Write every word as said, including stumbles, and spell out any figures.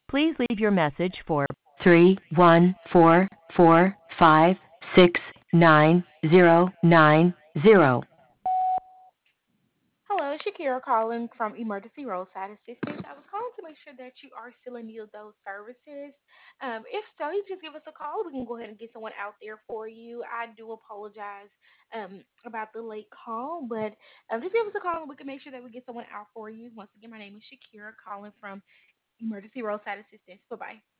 Please leave your message for three one four four five six nine zero nine zero. Hello, Shakira calling from Emergency Roadside Assistance. I was calling to make sure that you are still in need of those services. Um, if so, you just give us a call. We can go ahead and get someone out there for you. I do apologize um, about the late call, but um, just give us a call and we can make sure that we get someone out for you. Once again, my name is Shakira calling from Emergency Roadside Assistance. Bye bye.